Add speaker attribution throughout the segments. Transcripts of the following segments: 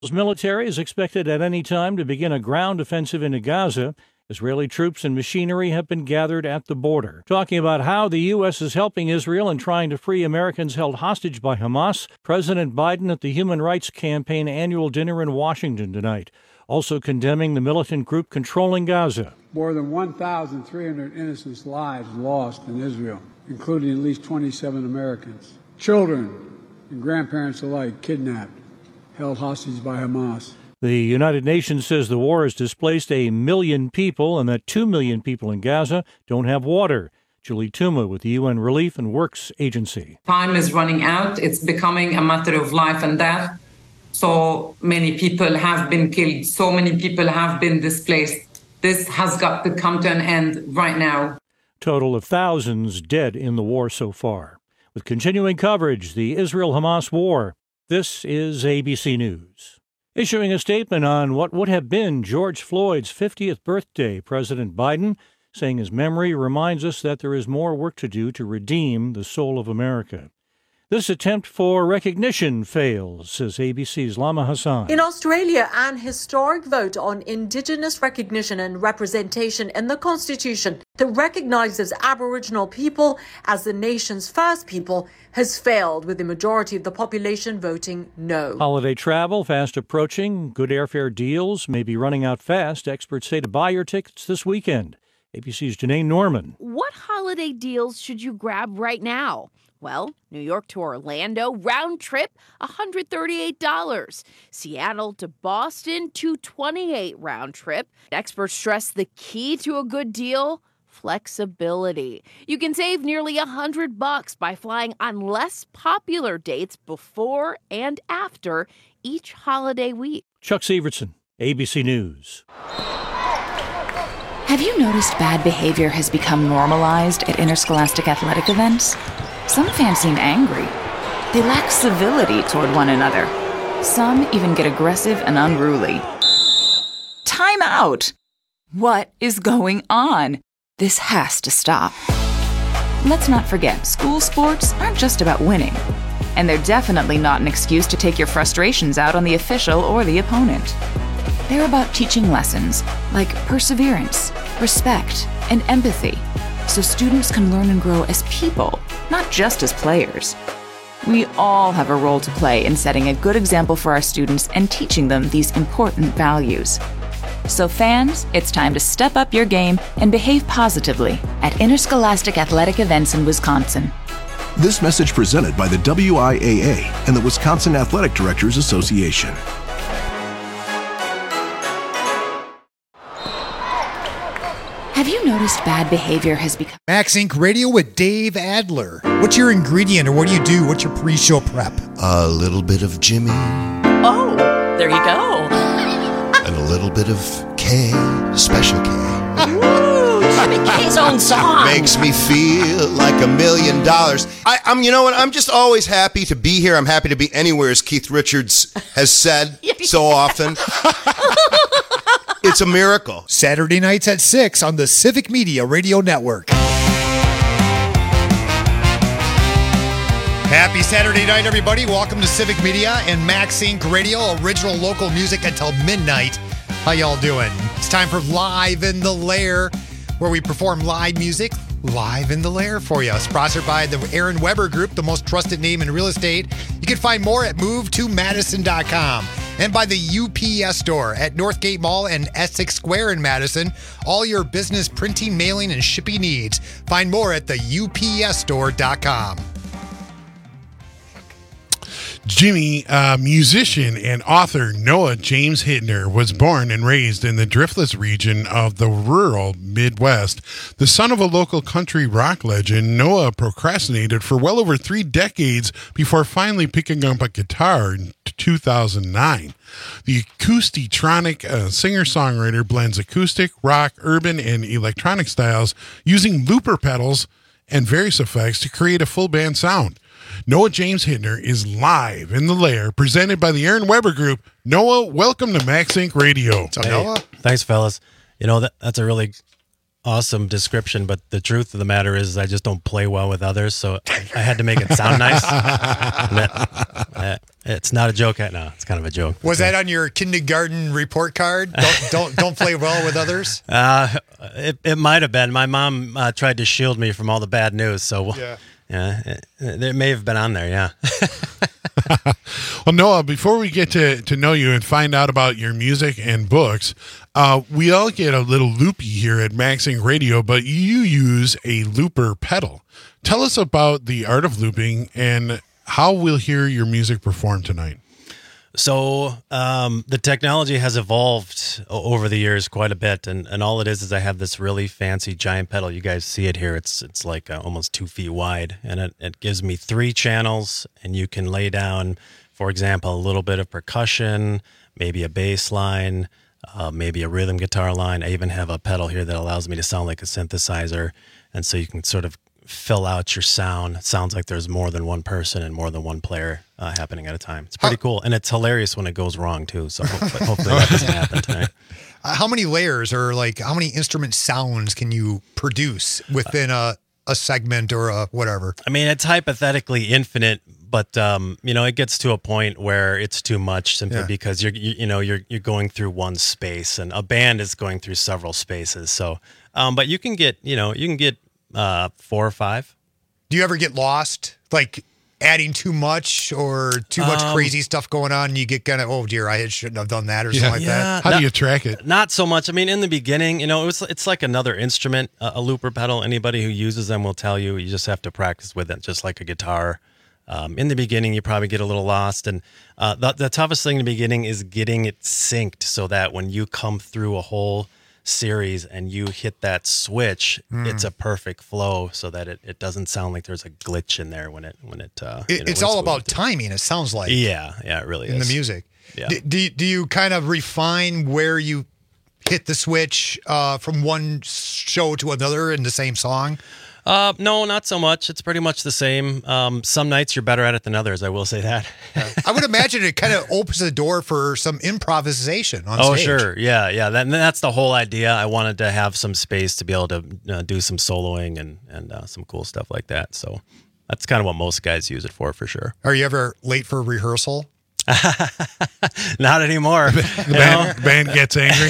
Speaker 1: Israel's military is expected at any time to begin a ground offensive into Gaza. Israeli troops and machinery have been gathered at the border. Talking about how the U.S. is helping Israel in trying to free Americans held hostage by Hamas, President Biden at the Human Rights Campaign annual dinner in Washington tonight, also condemning the militant group controlling Gaza.
Speaker 2: More than 1,300 innocent lives lost in Israel, including at least 27 Americans. Children and grandparents alike kidnapped, held hostage by Hamas.
Speaker 1: The United Nations says the war has displaced 1 million people and that 2 million people in Gaza don't have water. Julie Tuma with the UN Relief and Works Agency.
Speaker 3: Time is running out. It's becoming a matter of life and death. So many people have been killed. So many people have been displaced. This has got to come to an end right now.
Speaker 1: Total of thousands dead in the war so far. With continuing coverage, the Israel-Hamas war. This is ABC News. Issuing a statement on what would have been George Floyd's 50th birthday, President Biden saying his memory reminds us that there is more work to do to redeem the soul of America. This attempt for recognition fails, says ABC's Lama Hassan.
Speaker 4: In Australia, an historic vote on Indigenous recognition and representation in the Constitution that recognises Aboriginal people as the nation's first people has failed, with the majority of the population voting no.
Speaker 1: Holiday travel fast approaching. Good airfare deals may be running out fast. Experts say to buy your tickets this weekend. ABC's Janae Norman.
Speaker 5: What holiday deals should you grab right now? Well, New York to Orlando, round trip, $138. Seattle to Boston, $228 round trip. Experts stress the key to a good deal, flexibility. You can save nearly $100 by flying on less popular dates before and after each holiday week.
Speaker 1: Chuck Severson, ABC News.
Speaker 6: Have you noticed bad behavior has become normalized at interscholastic athletic events? Some fans seem angry. They lack civility toward one another. Some even get aggressive and unruly. Time out! What is going on? This has to stop. Let's not forget, school sports aren't just about winning. And they're definitely not an excuse to take your frustrations out on the official or the opponent. They're about teaching lessons like perseverance, respect, and empathy, so students can learn and grow as people, not just as players. We all have a role to play in setting a good example for our students and teaching them these important values. So fans, it's time to step up your game and behave positively at interscholastic athletic events in Wisconsin.
Speaker 7: This message presented by the WIAA and the Wisconsin Athletic Directors Association.
Speaker 6: Have you noticed bad behavior has become...
Speaker 8: Max Inc. Radio with Dave Adler. What's your ingredient, or what do you do? What's your pre-show prep?
Speaker 9: A little bit of Jimmy.
Speaker 10: Oh, there you go.
Speaker 9: And a little bit of K, Special K.
Speaker 10: Woo, Jimmy K's own song.
Speaker 9: Makes me feel like $1 million. I'm, you know what? I'm just always happy to be here. I'm happy to be anywhere, as Keith Richards has said so often. It's a miracle.
Speaker 8: Saturday nights at 6 on the Civic Media Radio Network. Happy Saturday night, everybody. Welcome to Civic Media and Max Inc. Radio, original local music until midnight. How y'all doing? It's time for Live in the Lair, where we perform live music live in the lair for you. Sponsored by the Aaron Weber Group, the most trusted name in real estate. You can find more at movetomadison.com. And by the UPS store at Northgate Mall and Essex Square in Madison. All your business printing, mailing, and shipping needs. Find more at the UPSstore.com.
Speaker 11: Jimmy, musician and author Noah James Hittner was born and raised in the Driftless region of the rural Midwest. The son of a local country rock legend, Noah procrastinated for well over 3 decades before finally picking up a guitar in 2009. The Acoustitronic singer-songwriter blends acoustic, rock, urban, and electronic styles using looper pedals and various effects to create a full band sound. Noah James Hittner is live in the lair, presented by the Aaron Weber Group. Noah, welcome to Max Inc. Radio.
Speaker 8: What's up, Noah?
Speaker 12: Thanks, fellas. You know, that's a really awesome description, but the truth of the matter is I just don't play well with others, so I had to make it sound nice. It's not a joke. No, it's kind of a joke.
Speaker 8: Was that on your kindergarten report card? Don't play well with others.
Speaker 12: It might have been. My mom tried to shield me from all the bad news, so it may have been on there. Yeah.
Speaker 11: Well, Noah, before we get to know you and find out about your music and books, we all get a little loopy here at Maxing Radio, but you use a looper pedal. Tell us about the art of looping and how we'll hear your music performed tonight.
Speaker 12: So the technology has evolved over the years quite a bit, and all it is I have this really fancy giant pedal. You guys see it here. It's like almost 2 feet wide, and it gives me 3 channels, and you can lay down, for example, a little bit of percussion, maybe a bass line, maybe a rhythm guitar line. I even have a pedal here that allows me to sound like a synthesizer, and so you can sort of fill out your sound. It sounds like there's more than one person and more than one player happening at a time. It's pretty cool, and it's hilarious when it goes wrong too. So hopefully that doesn't happen tonight.
Speaker 8: How many layers or how many instrument sounds can you produce within a segment or a whatever?
Speaker 12: I mean, it's hypothetically infinite, but it gets to a point where it's too much simply because you're going through one space, and a band is going through several spaces. So, but you can get 4 or 5.
Speaker 8: Do you ever get lost, like adding too much or too much crazy stuff going on, and you get kind of, oh dear, I shouldn't have done that or something like that?
Speaker 11: How do you track it?
Speaker 12: Not so much. I mean, in the beginning, it's like another instrument, a looper pedal. Anybody who uses them will tell you just have to practice with it, just like a guitar. In the beginning, you probably get a little lost, and the toughest thing in the beginning is getting it synced so that when you come through a whole series and you hit that switch, it's a perfect flow so that it doesn't sound like there's a glitch in there when
Speaker 8: it's all about timing, it sounds like.
Speaker 12: Yeah, it really is.
Speaker 8: In the music.
Speaker 12: Yeah.
Speaker 8: Do you kind of refine where you hit the switch from one show to another in the same song?
Speaker 12: No, not so much. It's pretty much the same. Some nights you're better at it than others, I will say that.
Speaker 8: I would imagine it kind of opens the door for some improvisation on stage.
Speaker 12: Oh, sure. Yeah. That's the whole idea. I wanted to have some space to be able to do some soloing and some cool stuff like that. So that's kind of what most guys use it for sure.
Speaker 8: Are you ever late for rehearsal?
Speaker 12: Not anymore.
Speaker 11: The band gets angry.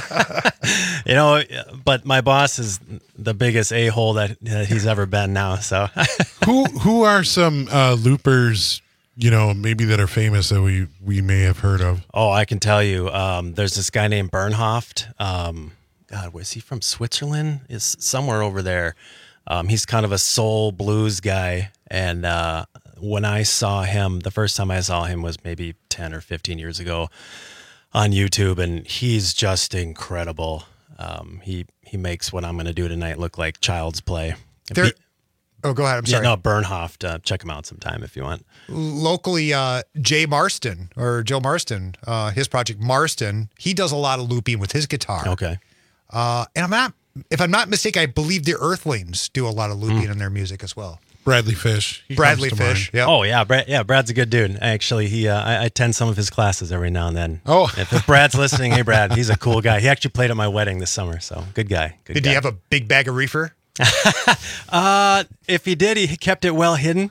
Speaker 12: But my boss is the biggest a-hole that he's ever been now. So
Speaker 11: who are some loopers, maybe that are famous that we may have heard of?
Speaker 12: Oh, I can tell you. There's this guy named Bernhoft. God, was he from Switzerland? Is somewhere over there. He's kind of a soul blues guy, and when I saw him, the first time I saw him was maybe 10 or 15 years ago on YouTube, and he's just incredible. He makes what I'm going to do tonight look like child's play.
Speaker 8: Go ahead. I'm sorry.
Speaker 12: Yeah, no, Bernhoft. Check him out sometime if you want.
Speaker 8: Locally, Joe Marston, his project Marston, he does a lot of looping with his guitar.
Speaker 12: Okay.
Speaker 8: And if I'm not mistaken, I believe the Earthlings do a lot of looping in their music as well.
Speaker 11: Bradley Fish.
Speaker 8: Yeah.
Speaker 12: Oh yeah, Brad's a good dude. Actually, I attend some of his classes every now and then.
Speaker 11: Oh,
Speaker 12: if Brad's listening, hey Brad, he's a cool guy. He actually played at my wedding this summer, so good guy.
Speaker 8: Did he have a big bag of reefer?
Speaker 12: If he did, he kept it well hidden.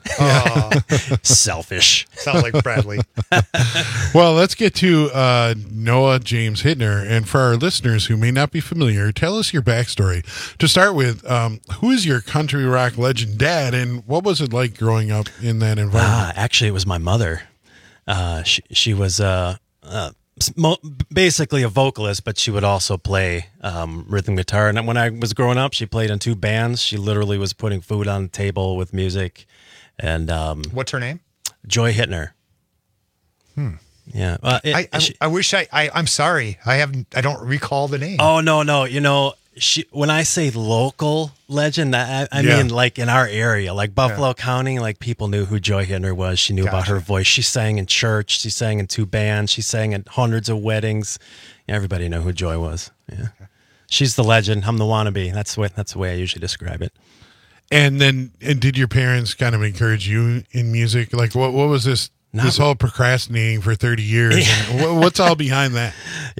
Speaker 12: Selfish.
Speaker 8: Sounds like Bradley.
Speaker 11: Well, let's get to Noah James Hittner. And for our listeners who may not be familiar, tell us your backstory. To start with, who is your country rock legend dad, and what was it like growing up in that environment?
Speaker 12: Actually, it was my mother. She was basically a vocalist, but she would also play rhythm guitar. And when I was growing up, she played in 2 bands. She literally was putting food on the table with music. And
Speaker 8: what's her name?
Speaker 12: Joy Hittner. Yeah.
Speaker 8: I wish I'm sorry. I don't recall the name.
Speaker 12: Oh, no. When I say local legend, I mean like in our area, like Buffalo County, like people knew who Joy Hittner was. She knew about her voice. She sang in church. She sang in 2 bands. She sang at hundreds of weddings. Everybody knew who Joy was. Yeah. Okay. She's the legend. I'm the wannabe. That's the way I usually describe it.
Speaker 11: And did your parents kind of encourage you in music? Like what was this whole procrastinating for 30 years? And what's all behind that?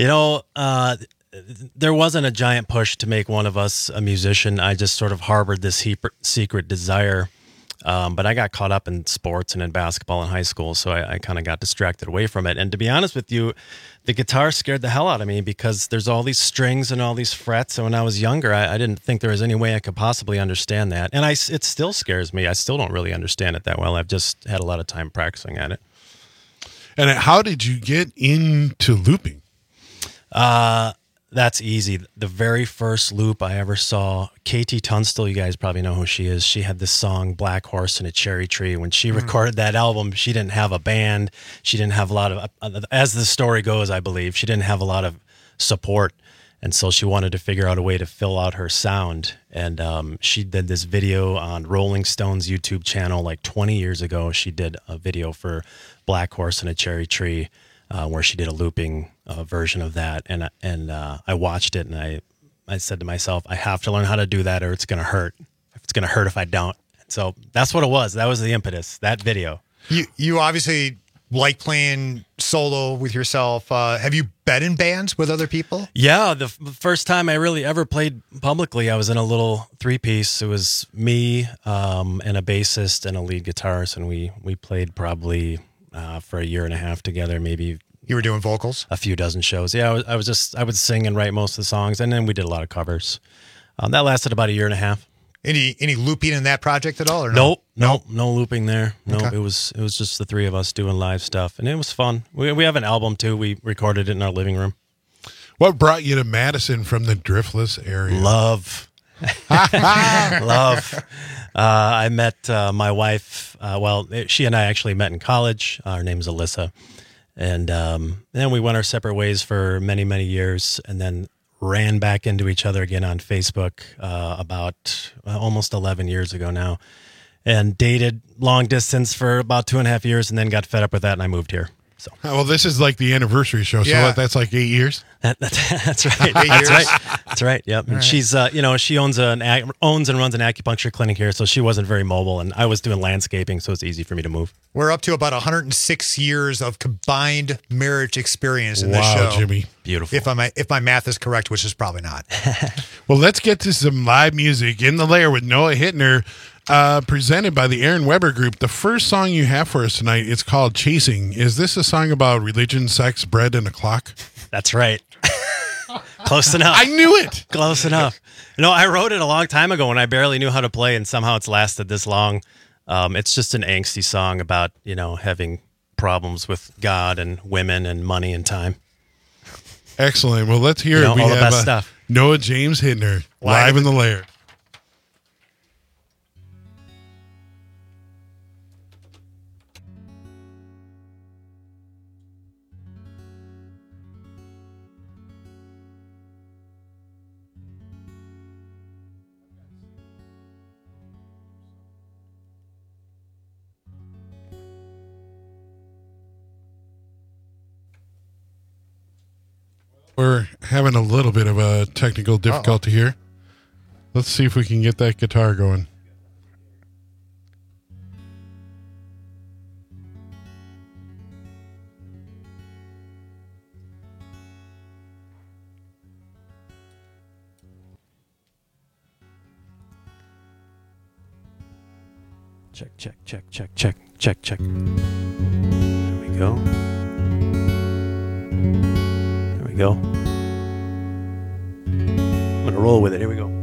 Speaker 12: There wasn't a giant push to make one of us a musician. I just sort of harbored this secret desire. But I got caught up in sports and in basketball in high school, so I kind of got distracted away from it. And to be honest with you, the guitar scared the hell out of me because there's all these strings and all these frets. And when I was younger, I didn't think there was any way I could possibly understand that. And it still scares me. I still don't really understand it that well. I've just had a lot of time practicing at it.
Speaker 11: And how did you get into looping?
Speaker 12: That's easy. The very first loop I ever saw, KT Tunstall, you guys probably know who she is. She had this song, Black Horse and a Cherry Tree. When she recorded that album, she didn't have a band. She didn't have a lot of, as the story goes, I believe, she didn't have a lot of support. And so she wanted to figure out a way to fill out her sound. And she did this video on Rolling Stone's YouTube channel like 20 years ago. She did a video for Black Horse and a Cherry Tree where she did a looping version of that. And I watched it and I said to myself, I have to learn how to do that or it's going to hurt. It's going to hurt if I don't. So that's what it was. That was the impetus, that video.
Speaker 8: You obviously like playing solo with yourself. Have you been in bands with other people?
Speaker 12: Yeah, the first time I really ever played publicly, I was in a little 3-piece. It was me and a bassist and a lead guitarist, and we played probably for a year and a half together, maybe.
Speaker 8: You were doing vocals?
Speaker 12: A few dozen shows. Yeah, I would sing and write most of the songs, and then we did a lot of covers. That lasted about a year and a half.
Speaker 8: Any looping in that project at all? Or no?
Speaker 12: Nope, no looping there. No,
Speaker 8: Okay.
Speaker 12: it was just the three of us doing live stuff, and it was fun. We have an album too. We recorded it in our living room.
Speaker 11: What brought you to Madison from the Driftless area?
Speaker 12: Love. Love. I met my wife. She and I actually met in college. Her name's Alyssa, and then we went our separate ways for many, many years, and then ran back into each other again on Facebook about almost 11 years ago now, and dated long distance for about 2.5 years, and then got fed up with that, and I moved here. So,
Speaker 11: well, this is like the anniversary show, so
Speaker 8: Yeah.
Speaker 11: that's like 8 years.
Speaker 12: That's right.
Speaker 8: 8 years?
Speaker 12: That's right. Yep. And
Speaker 8: All right.
Speaker 12: she's, she owns and runs an acupuncture clinic here, so she wasn't very mobile, and I was doing landscaping, so it's easy for me to move.
Speaker 8: We're up to about 106 years of combined marriage experience in this
Speaker 11: Wow,
Speaker 8: show.
Speaker 11: Jimmy.
Speaker 12: Beautiful.
Speaker 8: If my math is correct, which is probably not.
Speaker 11: Well, let's get to some live music in the lair with Noah Hittner, presented by the Aaron Weber Group. The first song you have for us tonight is called Chasing. Is this a song about religion, sex, bread, and a clock?
Speaker 12: That's right. Close enough.
Speaker 11: I knew it.
Speaker 12: Close enough. No, I wrote it a long time ago when I barely knew how to play, and somehow it's lasted this long. It's just an angsty song about, having problems with God and women and money and time.
Speaker 11: Excellent. Well, let's hear it.
Speaker 12: All the best stuff.
Speaker 11: Noah James Hittner, live in the lair. We're having a little bit of a technical difficulty here. Let's see if we can get that guitar going.
Speaker 12: Check, check, check, check, check, check, check. There we go. There we go. I'm going to roll with it. Here we go.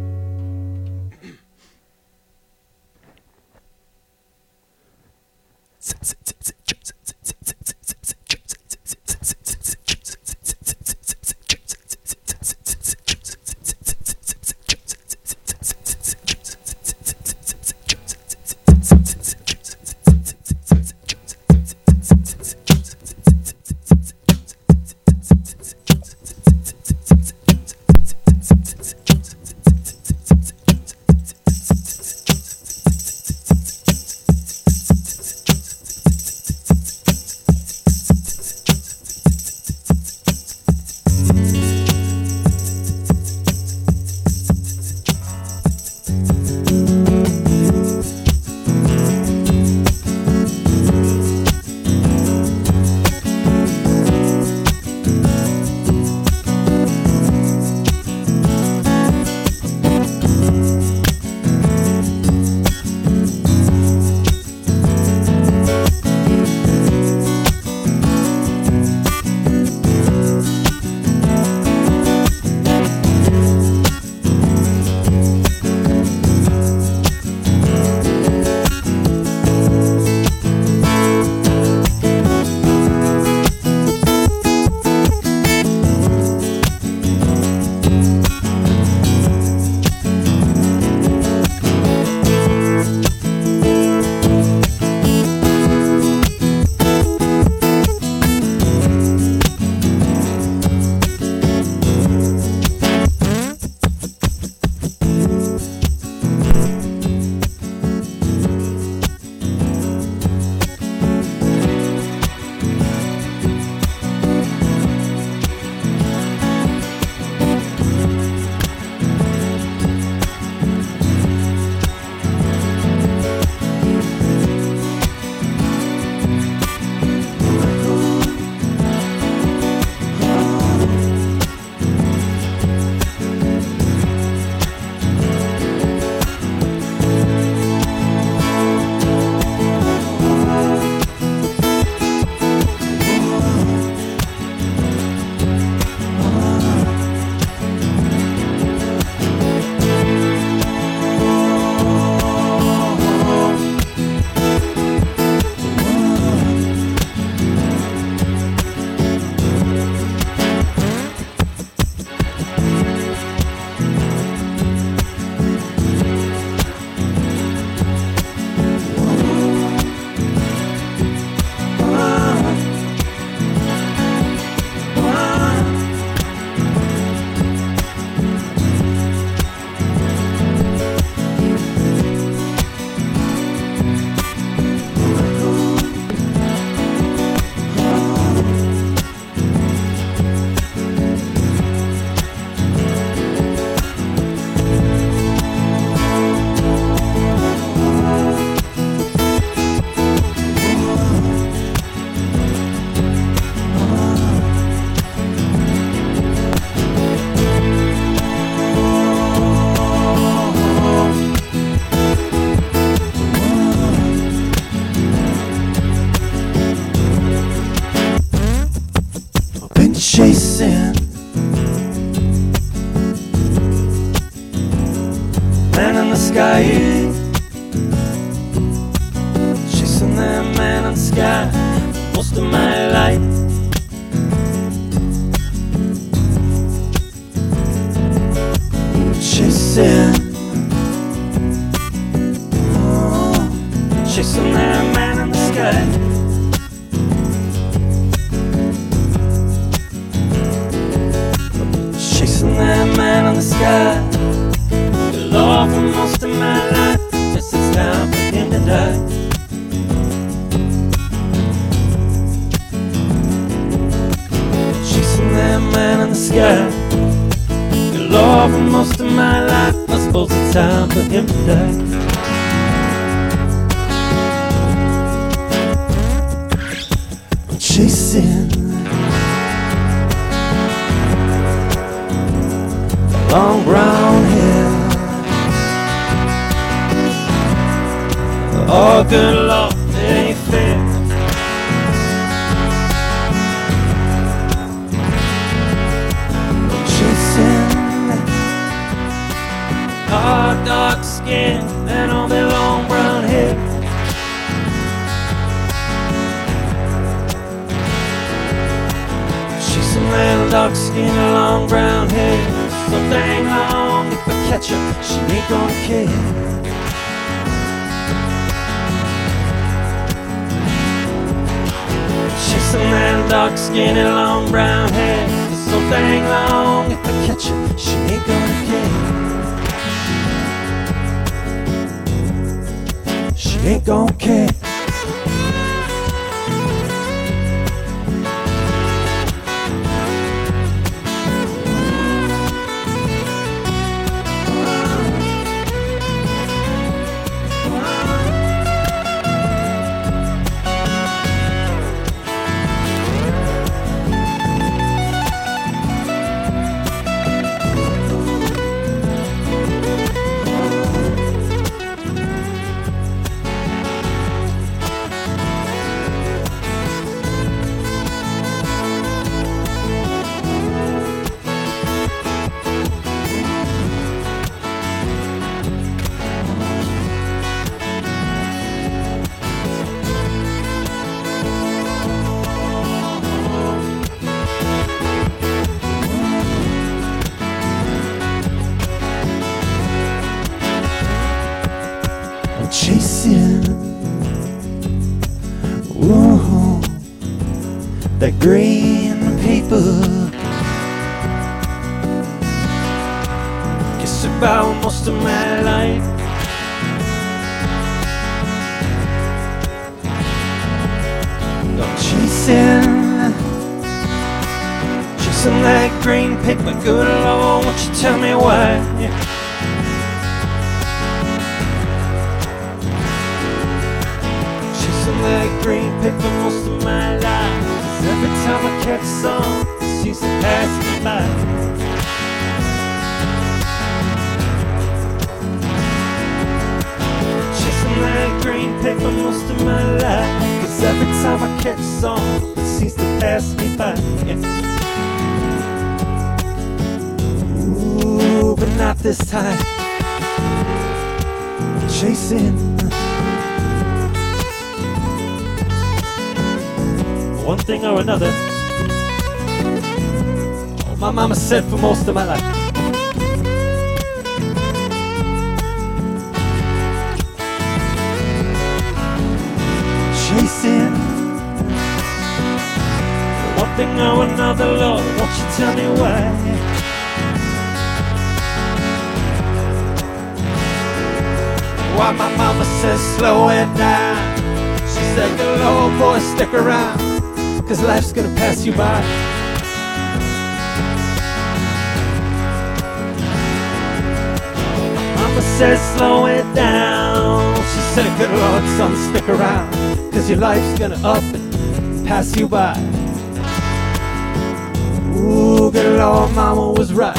Speaker 13: chasing man in the sky, chasing that man in the sky most of my life. Chasing, chasing that man in the sky. Chasing that man in the sky. Good Lord, for most of my life, yes, it's time for him to die. Chasing that man in the sky. Good Lord, for most of my life, I suppose it's time for him to die. I'm chasing long brown hair. Oh, good Lord, it ain't fair. I'm chasing hard, dark skin and all their long brown hair. Chasing that dark skin and long brown hair. So dang long, if I catch her, she ain't gonna care. Chasing that dark skin and long brown hair. So dang long, if I catch her, she ain't gonna care. She ain't gonna care. Chasing, whoa, that green paper. Guess about most of my life. I'm chasing, chasing that green paper. Good Lord, won't you tell me why? That green paper most of my life. 'Cause every time I catch some, it seems to pass me by. Chasing that green paper most of my life. 'Cause every time I catch some, it seems to pass me by. Yeah. Ooh, but not this time. Chasing one thing or another. Oh, my mama said for most of my life. Chasing one thing or another, Lord, won't you tell me why? Why my mama says slow it down. She said, good Lord, boy, stick around, 'cause life's gonna pass you by. Mama says slow it down. She said, good Lord, son, stick around, 'cause your life's gonna up and pass you by. Ooh, good Lord, Mama was right.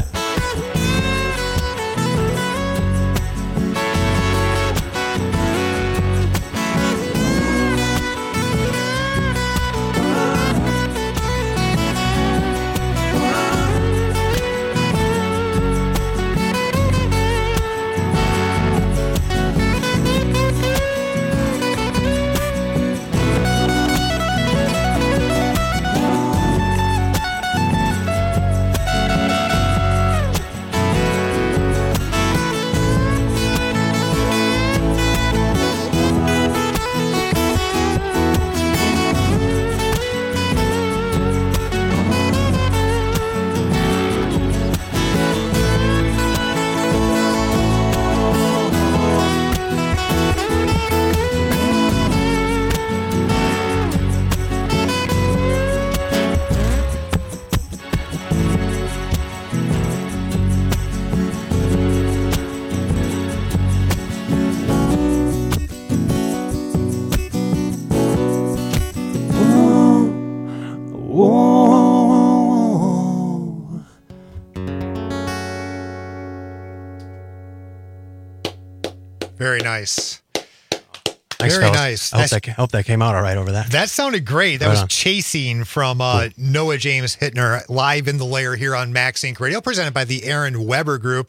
Speaker 8: Very nice.
Speaker 12: Thanks,
Speaker 8: Very
Speaker 12: fellas.
Speaker 8: nice.
Speaker 12: I hope that came out all right over that.
Speaker 8: That sounded great. That
Speaker 12: Right
Speaker 8: was
Speaker 12: on.
Speaker 8: Chasing from Noah James Hittner, live in the lair here on Max Inc. Radio, presented by the Aaron Weber Group.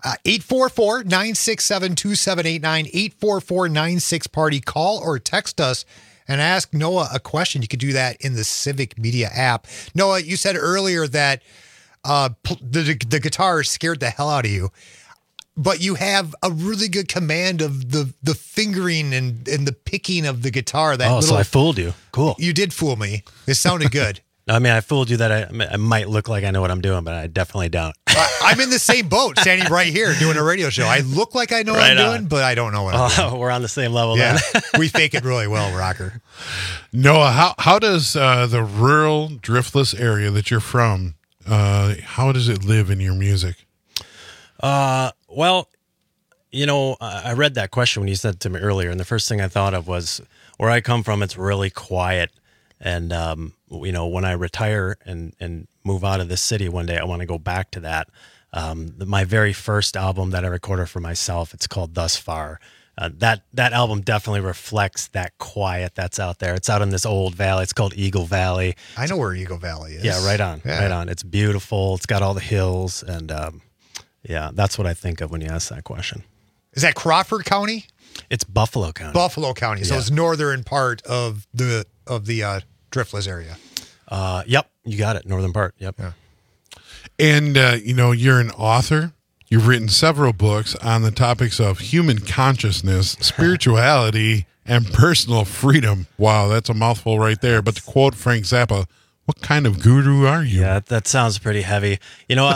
Speaker 8: 844-967-2789, 844-96-PARTY. Call or text us and ask Noah a question. You could do that in the Civic Media app. Noah, you said earlier that the guitar scared the hell out of you, but you have a really good command of the fingering and the picking of the guitar.
Speaker 12: So I fooled you. Cool.
Speaker 8: You did fool me. It sounded good.
Speaker 12: I mean, I fooled you that I might look like I know what I'm doing, but I definitely don't.
Speaker 8: I'm in the same boat, standing right here doing a radio show. I look like I know what I'm doing, but I don't know what I'm doing.
Speaker 12: We're on the same level
Speaker 8: Yeah,
Speaker 12: then.
Speaker 8: we fake it really well, Rocker.
Speaker 11: Noah, how does the rural driftless area that you're from, how does it live in your music?
Speaker 12: Well, you know, I read that question when you said it to me earlier, and the first thing I thought of was where I come from, it's really quiet. And, you know, when I retire and move out of this city one day, I want to go back to that. My very first album that I recorded for myself, it's called Thus Far. That album definitely reflects that quiet that's out there. It's out in this old valley. It's called Eagle Valley.
Speaker 8: I know where Eagle Valley is.
Speaker 12: Yeah, right on.
Speaker 8: Yeah.
Speaker 12: Right on. It's beautiful. It's got all the hills. And, yeah, that's what I think of when you ask that question.
Speaker 8: Is that Crawford County?
Speaker 12: It's Buffalo County.
Speaker 8: Buffalo County. So
Speaker 12: Yeah.
Speaker 8: it's northern part of the driftless area.
Speaker 12: Yep, you got it. Northern part. Yep.
Speaker 8: Yeah.
Speaker 11: And, you know, you're an author. You've written several books on the topics of human consciousness, spirituality, and personal freedom. Wow, that's a mouthful right there. But to quote Frank Zappa, what kind of guru are you?
Speaker 12: Yeah, that sounds pretty heavy. You know,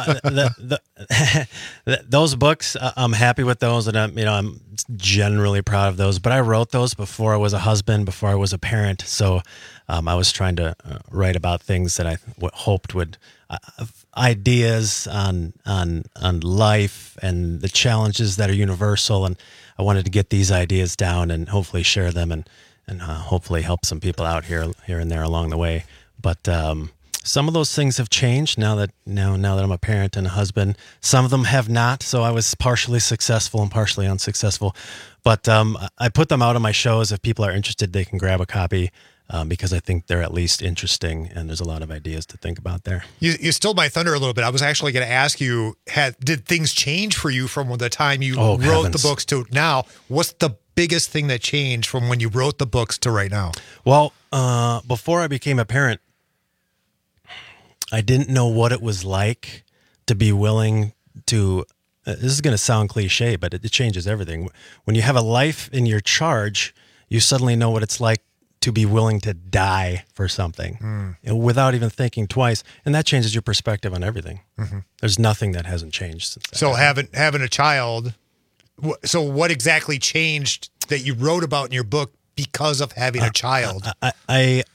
Speaker 12: those books, I'm happy with those, and I'm generally proud of those. But I wrote those before I was a husband, before I was a parent. So I was trying to write about things that I hoped would ideas on life and the challenges that are universal. And I wanted to get these ideas down and hopefully share them and hopefully help some people out here and there along the way. But some of those things have changed now that I'm a parent and a husband. Some of them have not. So I was partially successful and partially unsuccessful. But I put them out on my shows. If people are interested, they can grab a copy because I think they're at least interesting, and there's a lot of ideas to think about there.
Speaker 8: You stole my thunder a little bit. I was actually going to ask you, did things change for you from the time you wrote
Speaker 12: heavens.
Speaker 8: the books to now? What's the biggest thing that changed from when you wrote the books to right now?
Speaker 12: Well, before I became a parent, I didn't know what it was like to be willing to, this is going to sound cliche, but it changes everything. When you have a life in your charge, you suddenly know what it's like to be willing to die for something without even thinking twice. And that changes your perspective on everything. Mm-hmm. There's nothing that hasn't changed since that.
Speaker 8: So having a child, so what exactly changed that you wrote about in your book because of having a child?
Speaker 12: I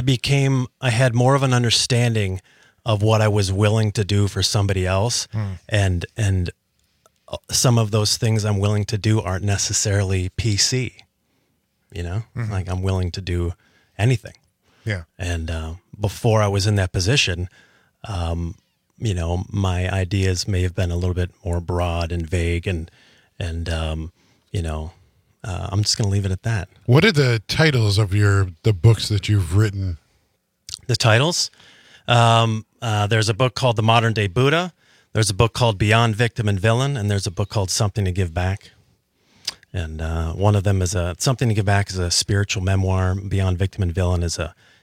Speaker 12: had more of an understanding of what I was willing to do for somebody else. And some of those things I'm willing to do aren't necessarily PC, you know, like I'm willing to do anything.
Speaker 8: Yeah.
Speaker 12: And before I was in that position, you know, my ideas may have been a little bit more broad and vague and you know, I'm just going to leave it at that.
Speaker 11: What are the titles of the books that you've written?
Speaker 12: The titles? There's a book called The Modern Day Buddha. There's a book called Beyond Victim and Villain, and there's a book called Something to Give Back. And one of them is Something to Give Back is a spiritual memoir. Beyond Victim and Villain is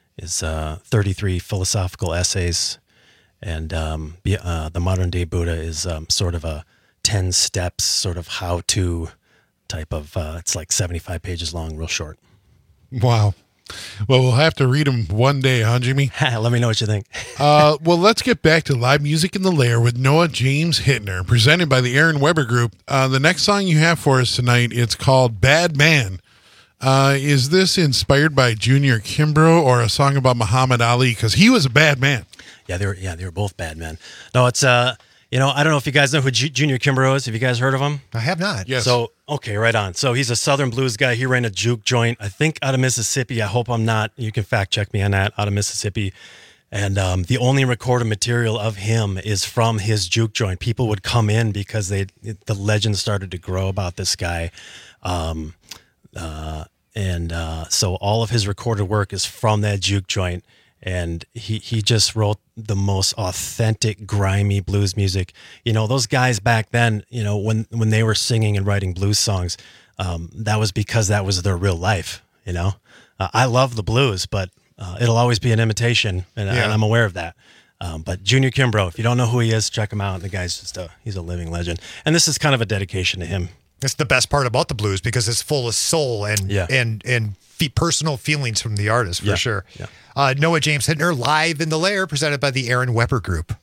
Speaker 12: 33 philosophical essays, and The Modern Day Buddha is sort of a 10 steps, sort of how-to type of. It's like 75 pages long, real short.
Speaker 11: Wow. Well, we'll have to read them one day, huh, Jimmy?
Speaker 12: Let me know what you think.
Speaker 11: Well, let's get back to live music in the lair with Noah James Hittner, presented by the Aaron Weber Group. The next song you have for us tonight, it's called Bad Man. Is this inspired by Junior Kimbrough or a song about Muhammad Ali? Because he was a bad man.
Speaker 12: Yeah, they were both bad men. No, it's you know, I don't know if you guys know who Junior Kimbrough is. Have you guys heard of him?
Speaker 8: I have not.
Speaker 11: Yes.
Speaker 12: So, okay, right on. So he's a Southern blues guy. He ran a juke joint, I think, out of Mississippi. I hope I'm not. You can fact check me on that. Out of Mississippi. And the only recorded material of him is from his juke joint. People would come in because the legend started to grow about this guy. So all of his recorded work is from that juke joint. And he just wrote the most authentic, grimy blues music. You know, those guys back then, you know, when they were singing and writing blues songs, that was because that was their real life, you know. I love the blues, but it'll always be an imitation, and I'm aware of that. But Junior Kimbrough, if you don't know who he is, check him out. The guy's just he's a living legend. And this is kind of a dedication to him.
Speaker 8: It's the best part about the blues because it's full of soul and personal feelings from the artist, for sure. Yeah. Noah James Hittner, live in the Lair, presented by the Aaron Weber Group.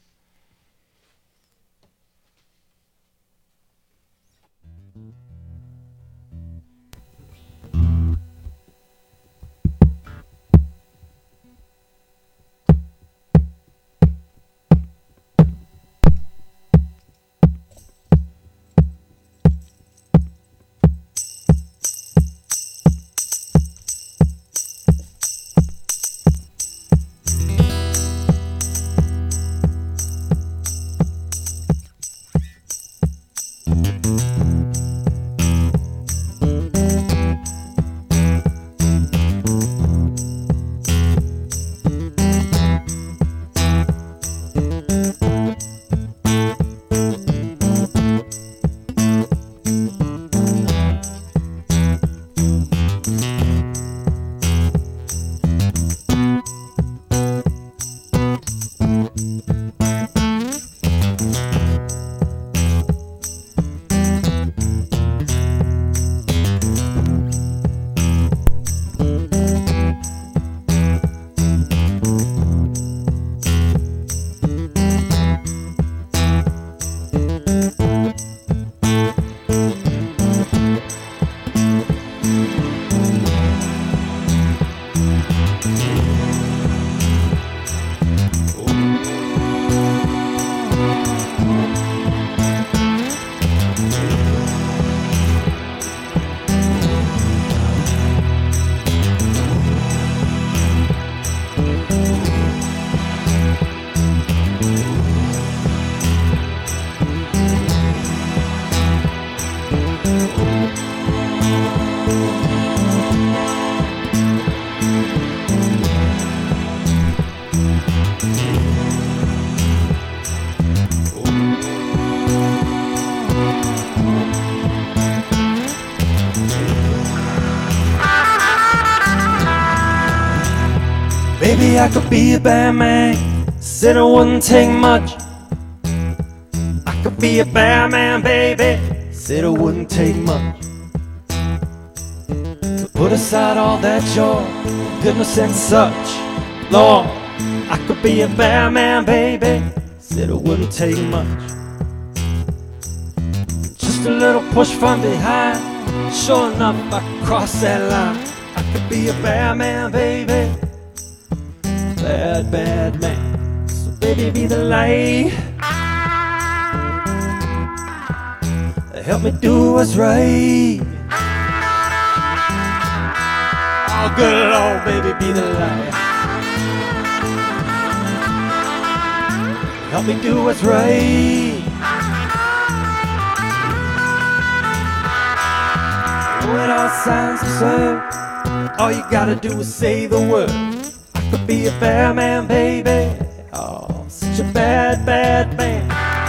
Speaker 13: Maybe I could be a bad man, said it wouldn't take much. I could be a bad man, baby, said it wouldn't take much. To put aside all that joy, goodness and such. Lord, I could be a bad man, baby, said it wouldn't take much. Just a little push from behind, sure enough I could cross that line. I could be a bad man, baby, bad, bad man. So baby, be the light, help me do what's right. Oh, good Lord, baby, be the light, help me do what's right. Oh, it all sounds absurd, all you gotta do is say the word. I could be a bad man, baby, oh, such a bad, bad man.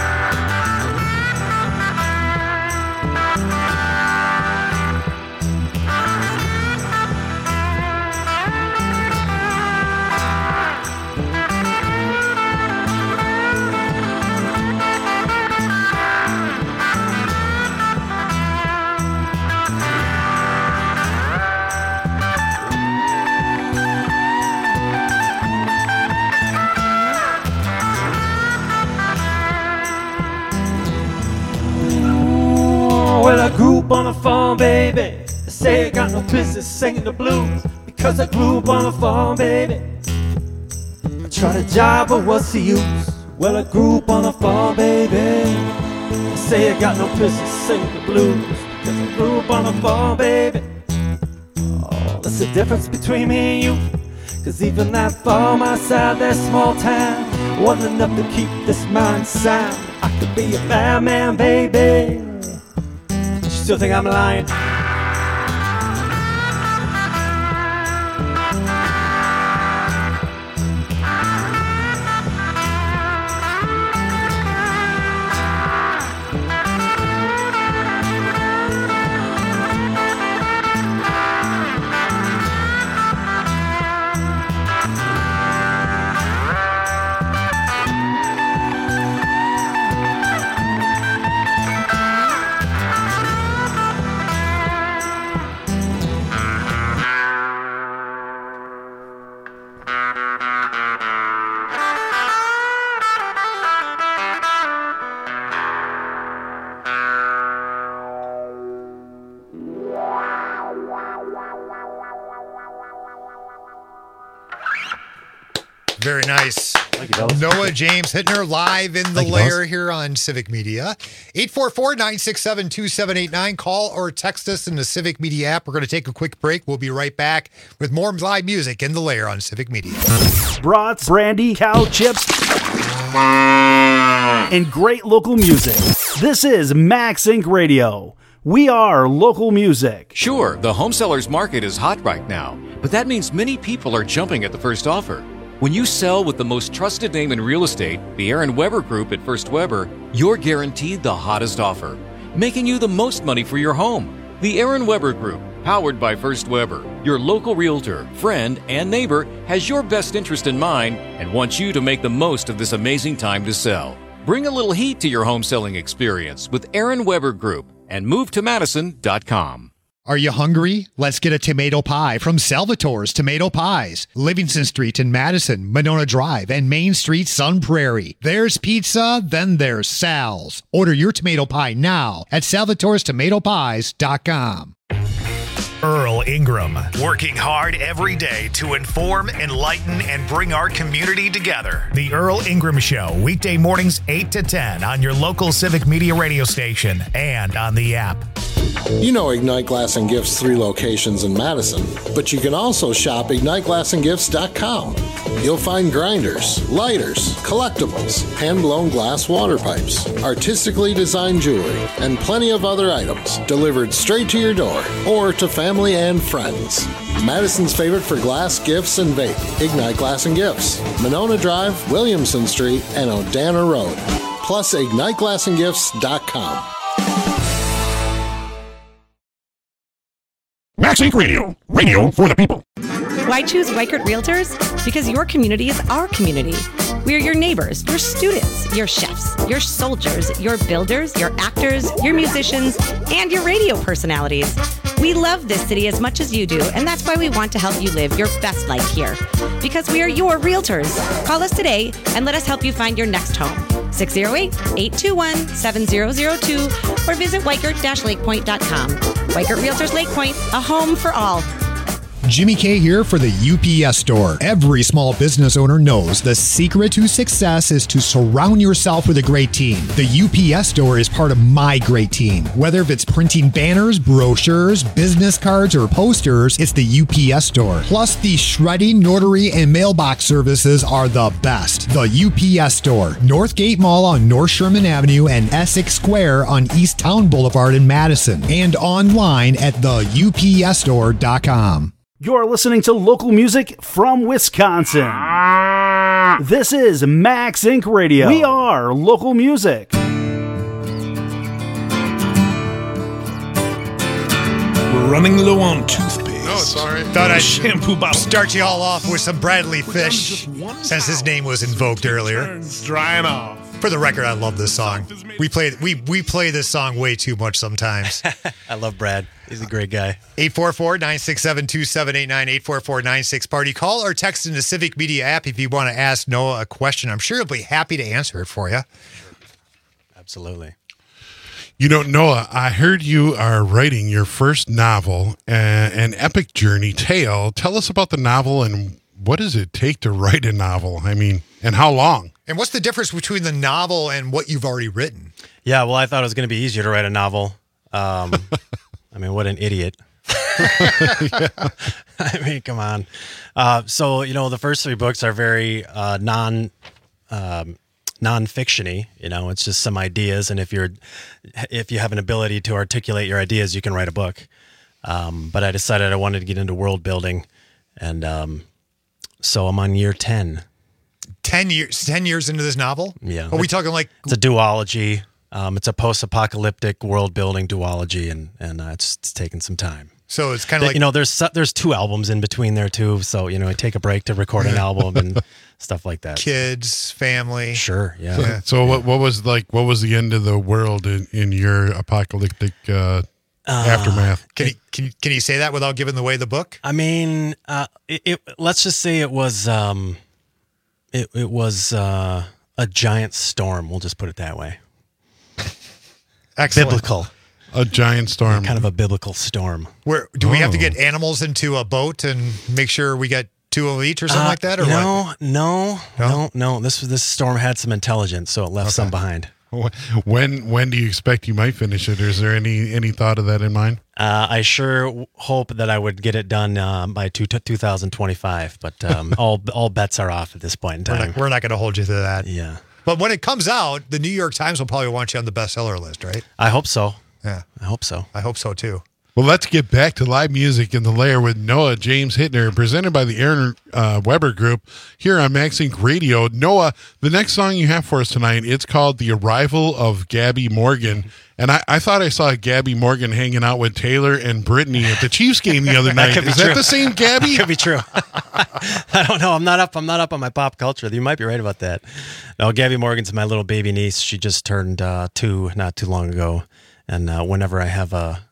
Speaker 13: Well, I grew up on a farm, baby. They say I got no business singing the blues because I grew up on a farm, baby. I tried a job, but what's the use? Well, I grew up on a farm, baby. They say I got no business singing the blues because I grew up on a farm, baby. Oh, that's the difference between me and you. Cause even that farm outside that small town wasn't enough to keep this mind sound. I could be a madman, baby. You still think I'm lying?
Speaker 8: Very nice. Noah James Hittner live in the lair here on Civic Media. 844-967-2789. Call or text us in the Civic Media app. We're going to take a quick break. We'll be right back with more live music in the lair on Civic Media.
Speaker 14: Brats, brandy, cow chips, and great local music. This is Max Inc. Radio. We are local music.
Speaker 15: Sure, the home sellers market is hot right now, but that means many people are jumping at the first offer. When you sell with the most trusted name in real estate, the Aaron Weber Group at First Weber, you're guaranteed the hottest offer, making you the most money for your home. The Aaron Weber Group, powered by First Weber, your local realtor, friend, and neighbor, has your best interest in mind and wants you to make the most of this amazing time to sell. Bring a little heat to your home selling experience with Aaron Weber Group and MoveToMadison.com.
Speaker 8: Are you hungry? Let's get a tomato pie from Salvatore's Tomato Pies. Livingston Street in Madison, Monona Drive, and Main Street, Sun Prairie. There's pizza, then there's Sal's. Order your tomato pie now at salvatorestomatopies.com.
Speaker 16: Earl Ingram, working hard every day to inform, enlighten, and bring our community together. The Earl Ingram Show, weekday mornings 8 to 10 on your local Civic Media radio station and on the app.
Speaker 17: You know Ignite Glass and Gifts 3 locations in Madison, but you can also shop IgniteGlassandGifts.com. You'll find grinders, lighters, collectibles, hand-blown glass water pipes, artistically designed jewelry, and plenty of other items delivered straight to your door or to family and friends. Madison's favorite for glass, gifts, and vape, Ignite Glass and Gifts, Monona Drive, Williamson Street, and Odana Road. Plus IgniteGlassandGifts.com.
Speaker 18: Max Inc. Radio. Radio for the people.
Speaker 19: Why choose Weichert Realtors? Because your community is our community. We are your neighbors, your students, your chefs, your soldiers, your builders, your actors, your musicians, and your radio personalities. We love this city as much as you do, and that's why we want to help you live your best life here. Because we are your realtors. Call us today and let us help you find your next home. 608-821-7002 or visit Weichert-lakepoint.com. Weichert Realtors Lake Point, a home for all.
Speaker 8: Jimmy K here for the UPS Store. Every small business owner knows the secret to success is to surround yourself with a great team. The UPS Store is part of my great team. Whether if it's printing banners, brochures, business cards, or posters, it's the UPS Store. Plus, the shredding, notary, and mailbox services are the best. The UPS Store. Northgate Mall on North Sherman Avenue and Essex Square on East Town Boulevard in Madison. And online at theupsstore.com.
Speaker 14: You're listening to local music from Wisconsin. This is Max Inc. Radio. We are local music.
Speaker 18: We're running low on toothpaste.
Speaker 11: No, it's all right.
Speaker 8: Thought I'd
Speaker 18: shampoo bottle.
Speaker 8: Start you all off with some Bradley Fish, since his name was invoked earlier.
Speaker 11: It's drying off.
Speaker 8: For the record, I love this song. We play this song way too much sometimes.
Speaker 12: I love Brad. He's a great guy.
Speaker 8: 844-967-2789, 844-96-PARTY. Call or text in the Civic Media app if you want to ask Noah a question. I'm sure he'll be happy to answer it for you.
Speaker 12: Absolutely.
Speaker 11: You know, Noah, I heard you are writing your first novel, An Epic Journey Tale. Tell us about the novel and what does it take to write a novel? I mean, and how long?
Speaker 8: And what's the difference between the novel and what you've already written?
Speaker 12: Yeah, well, I thought it was going to be easier to write a novel. I mean, what an idiot. I mean, come on. So, the first 3 books are very non-fiction-y. It's just some ideas. And if you have an ability to articulate your ideas, you can write a book. But I decided I wanted to get into world building. And so I'm on year 10.
Speaker 8: 10 years into this novel?
Speaker 12: Yeah.
Speaker 8: Are we talking like...
Speaker 12: It's a duology. It's a post-apocalyptic world-building duology, and it's taken some time.
Speaker 8: So it's kind of like...
Speaker 12: there's 2 albums in between there, too. So, I take a break to record an album and stuff like that.
Speaker 8: Kids, family.
Speaker 12: Sure, yeah.
Speaker 11: So what was the end of the world in your apocalyptic aftermath?
Speaker 8: Can you say that without giving away the book?
Speaker 12: I mean, let's just say it was... It was a giant storm. We'll just put it that way.
Speaker 8: Excellent.
Speaker 12: Biblical.
Speaker 11: A giant storm.
Speaker 12: Kind of a biblical storm.
Speaker 8: Where do we have to get animals into a boat and make sure we get 2 of each or something like that? Or
Speaker 12: No. This storm had some intelligence, so it left some behind.
Speaker 11: When do you expect you might finish it? Or is there any thought of that in mind?
Speaker 12: I sure hope that I would get it done by 2025, but all bets are off at this point in time.
Speaker 8: We're not going to hold you to that.
Speaker 12: Yeah.
Speaker 8: But when it comes out, the New York Times will probably want you on the bestseller list, right?
Speaker 12: I hope so.
Speaker 8: Yeah.
Speaker 12: I hope so.
Speaker 8: I hope so, too.
Speaker 11: Well, let's get back to live music in the Lair with Noah James Hittner, presented by the Aaron Weber Group here on Max Inc. Radio. Noah, the next song you have for us tonight, it's called The Arrival of Gabby Morgan. And I thought I saw Gabby Morgan hanging out with Taylor and Brittany at the Chiefs game the other night. Is that the same Gabby?
Speaker 12: Could be true. I don't know. I'm not up on my pop culture. You might be right about that. No, Gabby Morgan's my little baby niece. She just turned 2 not too long ago. And whenever I have a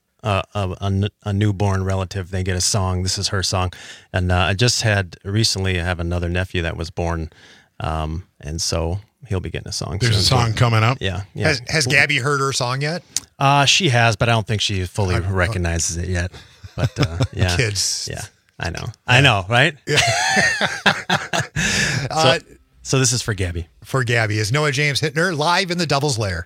Speaker 12: newborn relative, they get a song. This is her song. And I have another nephew that was born. And so he'll be getting a song.
Speaker 11: There's a song coming up.
Speaker 12: Yeah.
Speaker 8: Has Gabby heard her song yet?
Speaker 12: She has, but I don't think she fully recognizes it yet. But yeah.
Speaker 8: Kids.
Speaker 12: Yeah. I know, right? So this is for Gabby.
Speaker 8: For Gabby is Noah James Hittner live in the Devil's Lair.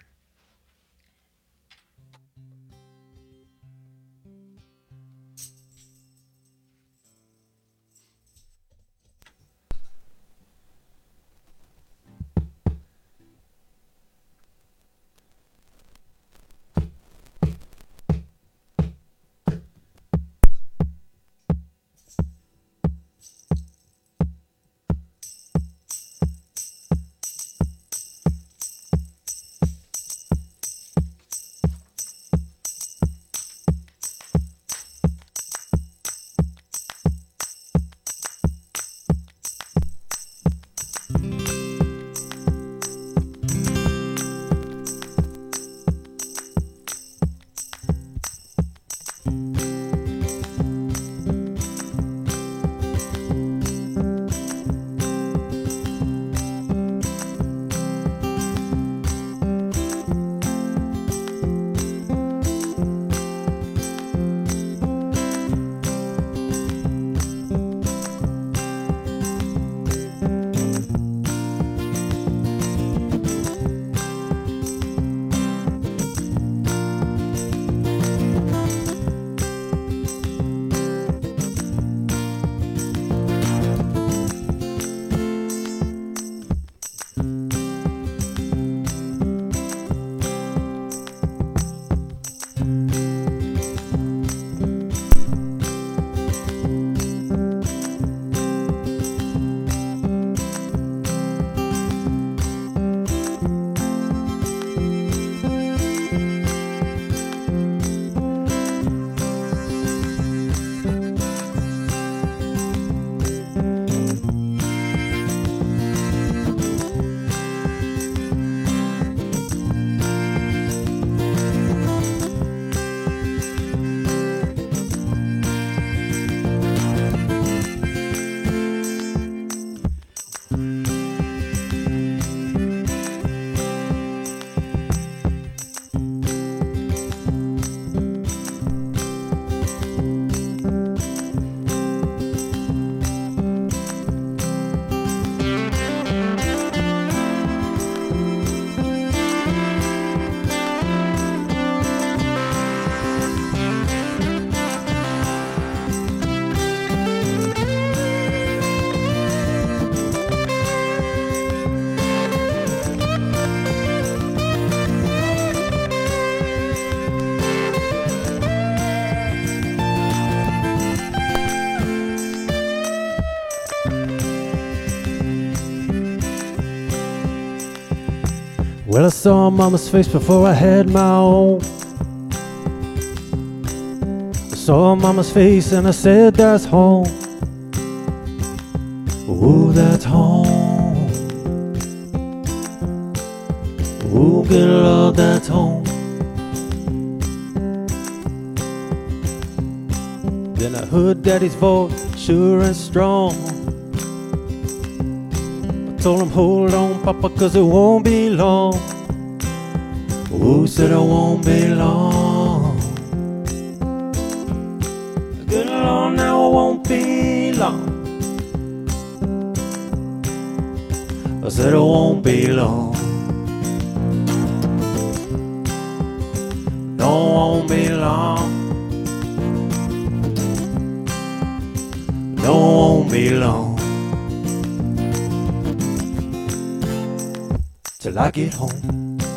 Speaker 13: Well, I saw mama's face before I had my own. I saw mama's face and I said, that's home. Oh, that's home. Oh, good Lord, that's home. Then I heard Daddy's voice, sure and strong. I told him, hold on, Papa, 'cause it won't be long. Oh, said it won't be long. Good Lord, now it won't be long. I said it won't be long. No, it won't be long. No, it won't be long till I get home.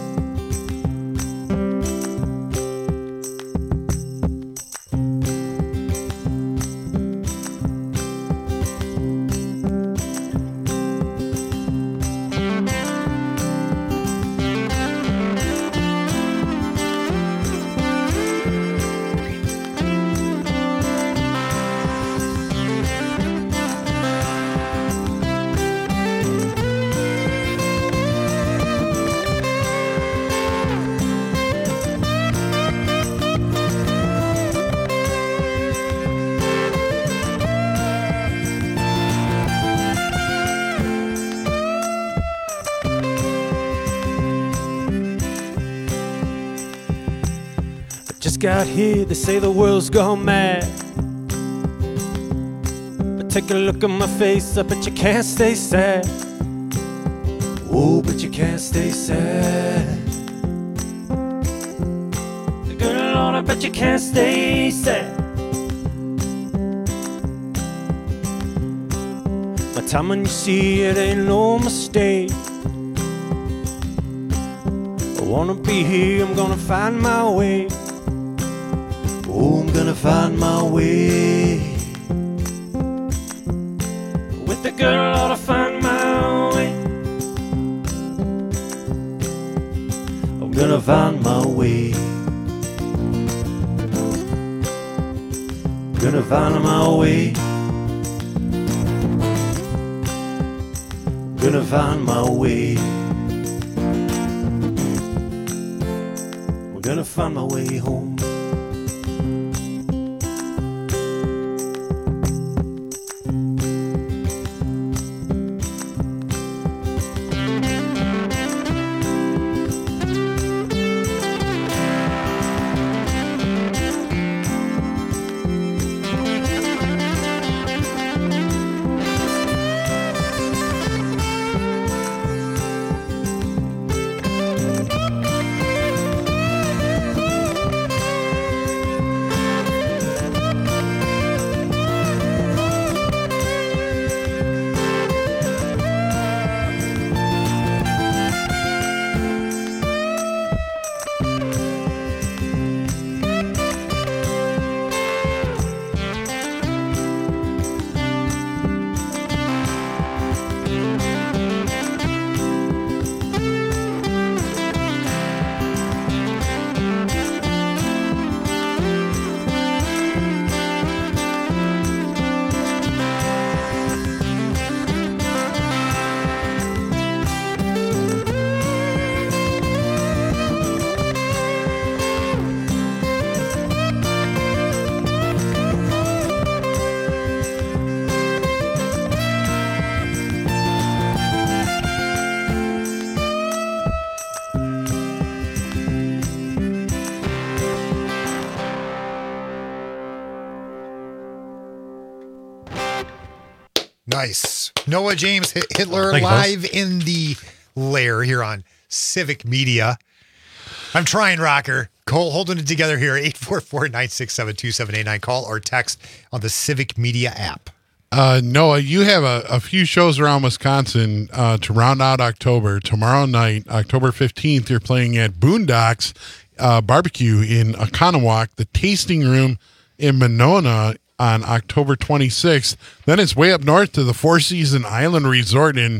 Speaker 13: Just got here, they say the world's gone mad. But take a look at my face, I bet you can't stay sad. Oh, but you can't stay sad. Good Lord, I bet you can't stay sad. My time when you see it ain't no mistake. I wanna be here, I'm gonna find my way. Oh, I'm gonna find my way. With the girl, I ought to find my way. I'm gonna find my way. I'm gonna find my way. I'm gonna find my way. I'm gonna find my way home.
Speaker 8: Nice. Noah James Hitler
Speaker 12: Thank you,
Speaker 8: live in the lair here on Civic Media. I'm trying, Rocker. Cole holding it together here. 844-967-2789. Call or text on the Civic Media app.
Speaker 11: Noah, you have a few shows around Wisconsin to round out October. Tomorrow night, October 15th, you're playing at Boondocks Barbecue in Oconomowoc, the Tasting Room in Monona on October 26th. Then it's way up north to the Four Seasons Island Resort in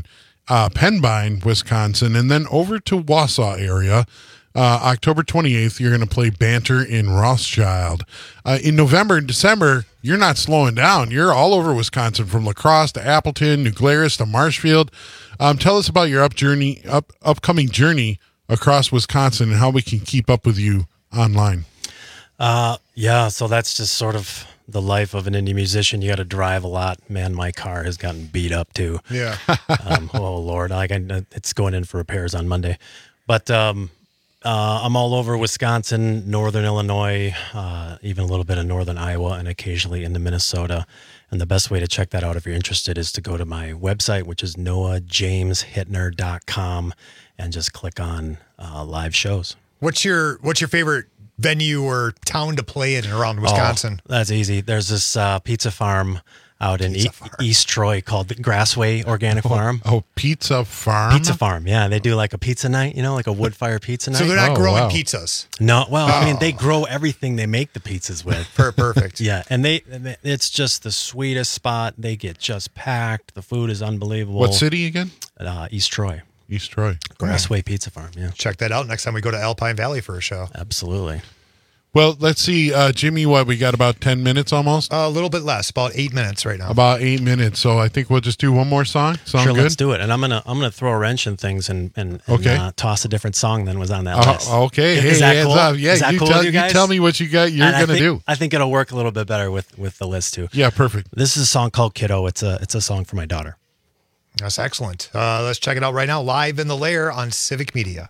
Speaker 11: Penbine, Wisconsin, and then over to Wausau area. October 28th, you're going to play Banter in Rothschild. In November and December, you're not slowing down. You're all over Wisconsin, from La Crosse to Appleton, New Glarus to Marshfield. Tell us about your upcoming journey across Wisconsin and how we can keep up with you online.
Speaker 12: Yeah, so that's just sort of the life of an indie musician. You got to drive a lot. Man, my car has gotten beat up too.
Speaker 8: Yeah.
Speaker 12: Oh Lord, it's going in for repairs on Monday. But I'm all over Wisconsin, northern Illinois, even a little bit of northern Iowa, and occasionally into Minnesota. And the best way to check that out, if you're interested, is to go to my website, which is noahjameshittner.com, and just click on live shows.
Speaker 8: What's your favorite venue or town to play in around Wisconsin?
Speaker 12: Oh, that's easy. There's this pizza farm out in East Troy called the Grassway Organic Farm.
Speaker 11: Oh, Pizza Farm?
Speaker 12: Pizza Farm, yeah. They do like a pizza night, like a wood fire pizza night.
Speaker 8: So they're not growing pizzas?
Speaker 12: No, well, I mean, they grow everything they make the pizzas with.
Speaker 8: Perfect.
Speaker 12: Yeah, and it's just the sweetest spot. They get just packed. The food is unbelievable.
Speaker 11: What city again?
Speaker 12: East Troy.
Speaker 11: East Troy.
Speaker 12: Grassway Pizza Farm, yeah.
Speaker 8: Check that out next time we go to Alpine Valley for a show.
Speaker 12: Absolutely.
Speaker 11: Well, let's see, Jimmy, we got about 10 minutes almost?
Speaker 8: A little bit less, about 8 minutes right now.
Speaker 11: About 8 minutes, so I think we'll just do one more song. Sound good?
Speaker 12: Let's do it. And I'm gonna throw a wrench in things and toss a different song than was on that list.
Speaker 11: Okay,
Speaker 12: is that cool?
Speaker 11: Yeah,
Speaker 12: is that
Speaker 11: you
Speaker 12: cool
Speaker 11: tell,
Speaker 12: with you guys?
Speaker 11: You tell me what you're going to do.
Speaker 12: I think it'll work a little bit better with the list too.
Speaker 11: Yeah, perfect.
Speaker 12: This is a song called Kiddo. It's a song for my daughter.
Speaker 8: That's excellent. Let's check it out right now, live in the Lair on Civic Media.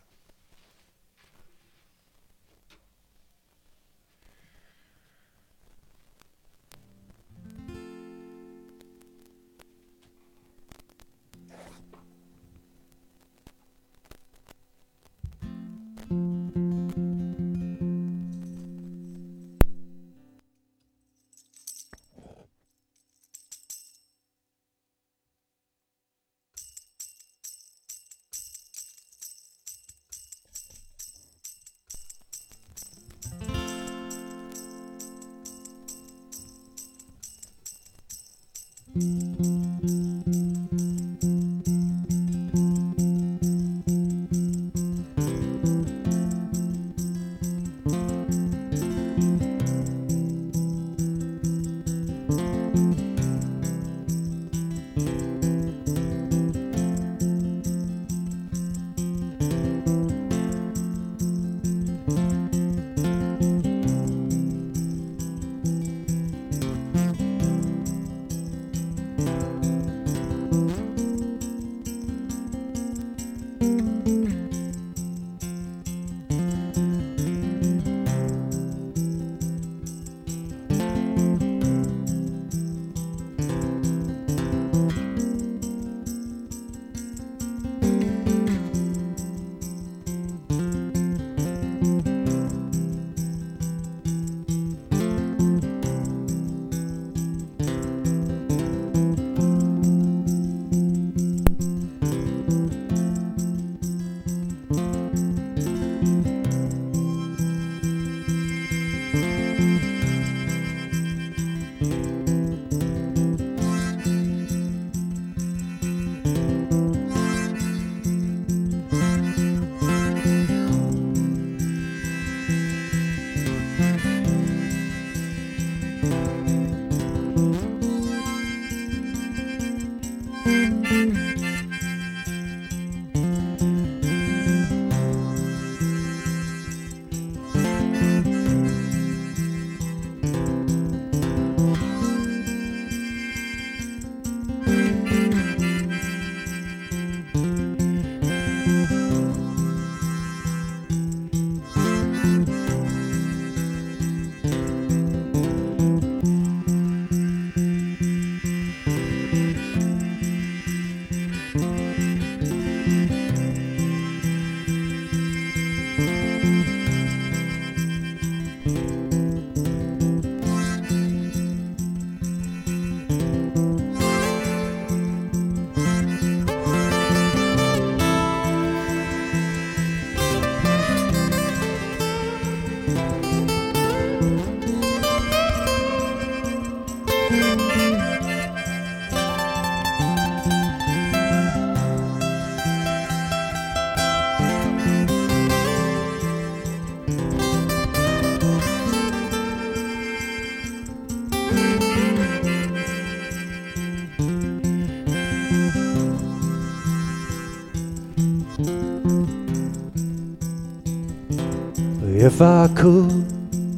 Speaker 13: If I could,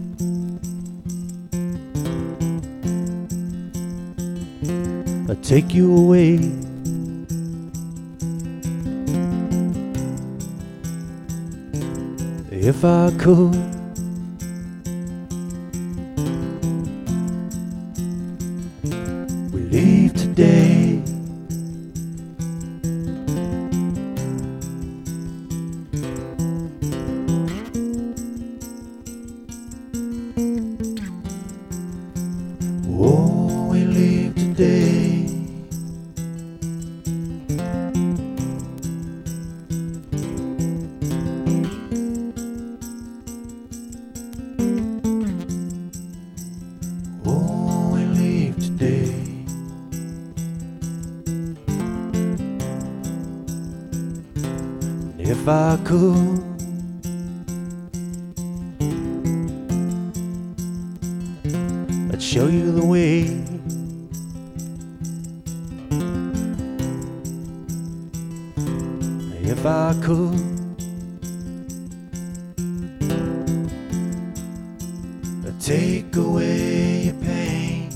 Speaker 13: I'd take you away. If I could, we leave today. Oh, we leave today. Oh, we leave today. And if I could, I'd show you the way. If I could, I'd take away your pain.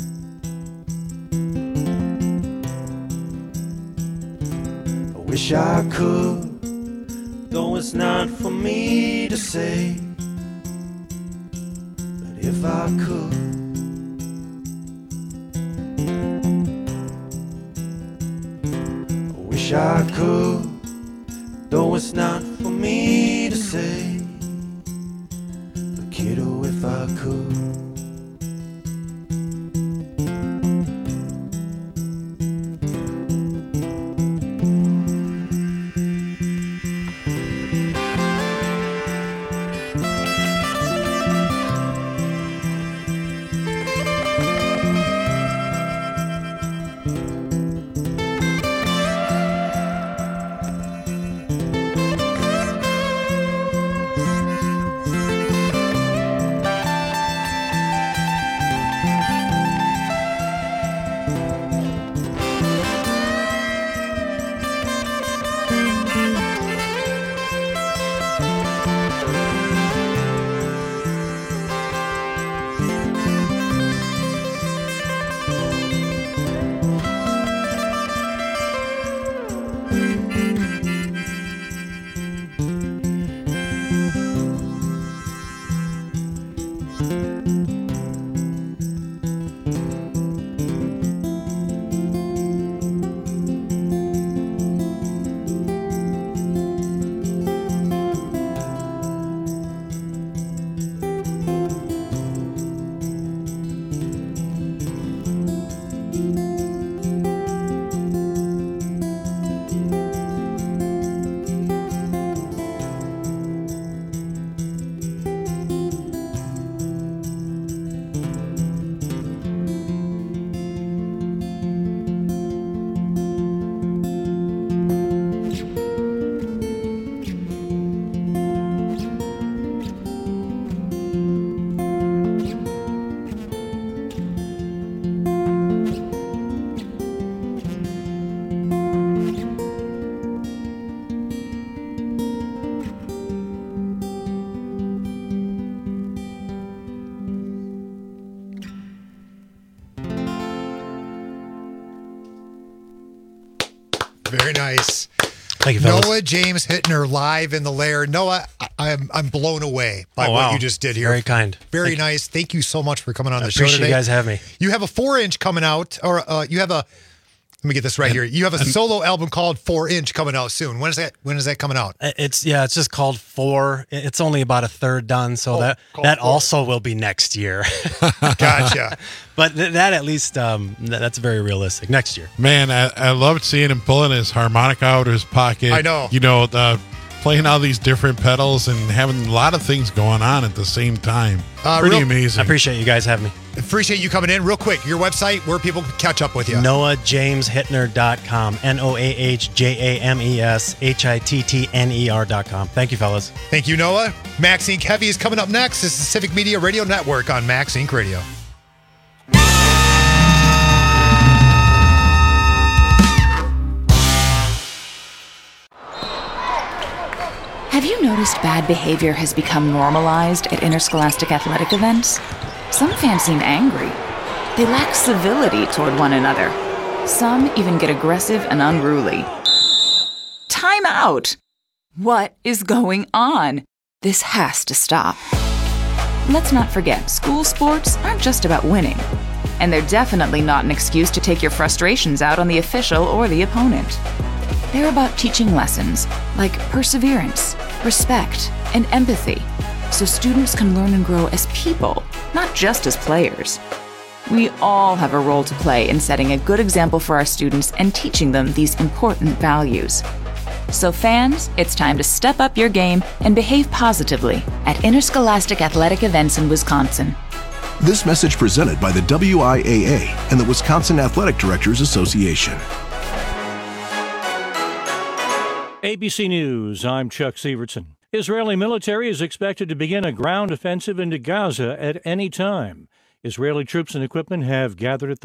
Speaker 13: I wish I could, though it's not for me to say. But if I could, I wish I could, though it's not for me to say. But kiddo, if I could.
Speaker 8: Very nice.
Speaker 12: Thank you, fellas.
Speaker 8: Noah James Hittner live in the Lair. Noah, I'm blown away by what you just did here.
Speaker 12: Very kind.
Speaker 8: Very nice. Thank you so much for coming on the show today.
Speaker 12: Appreciate you guys having me.
Speaker 8: You have a 4-inch coming out, or you have a. Let me get this right here. You have a solo album called 4-inch coming out soon. When is that coming out?
Speaker 12: It's just called 4. It's only about a third done, so that also will be next year.
Speaker 8: Gotcha.
Speaker 12: But that at least that's very realistic. Next year.
Speaker 11: Man, I loved seeing him pulling his harmonica out of his pocket.
Speaker 8: I know.
Speaker 11: You know, playing all these different pedals and having a lot of things going on at the same time. Pretty amazing.
Speaker 12: I appreciate you guys having me.
Speaker 8: Appreciate you coming in. Real quick, your website, where people can catch up with you.
Speaker 12: NoahJamesHittner.com. NoahJamesHittner.com. Thank you, fellas.
Speaker 8: Thank you, Noah. Max Inc. Heavy is coming up next. This is Civic Media Radio Network on Max Inc. Radio.
Speaker 6: Have you noticed bad behavior has become normalized at interscholastic athletic events? Some fans seem angry. They lack civility toward one another. Some even get aggressive and unruly. Time out! What is going on? This has to stop. Let's not forget, school sports aren't just about winning. And they're definitely not an excuse to take your frustrations out on the official or the opponent. They're about teaching lessons like perseverance, respect, and empathy, so students can learn and grow as people, not just as players. We all have a role to play in setting a good example for our students and teaching them these important values. So fans, it's time to step up your game and behave positively at interscholastic athletic events in Wisconsin.
Speaker 7: This message presented by the WIAA and the Wisconsin Athletic Directors Association.
Speaker 1: ABC News, I'm Chuck Sievertson. Israeli military is expected to begin a ground offensive into Gaza at any time. Israeli troops and equipment have gathered at the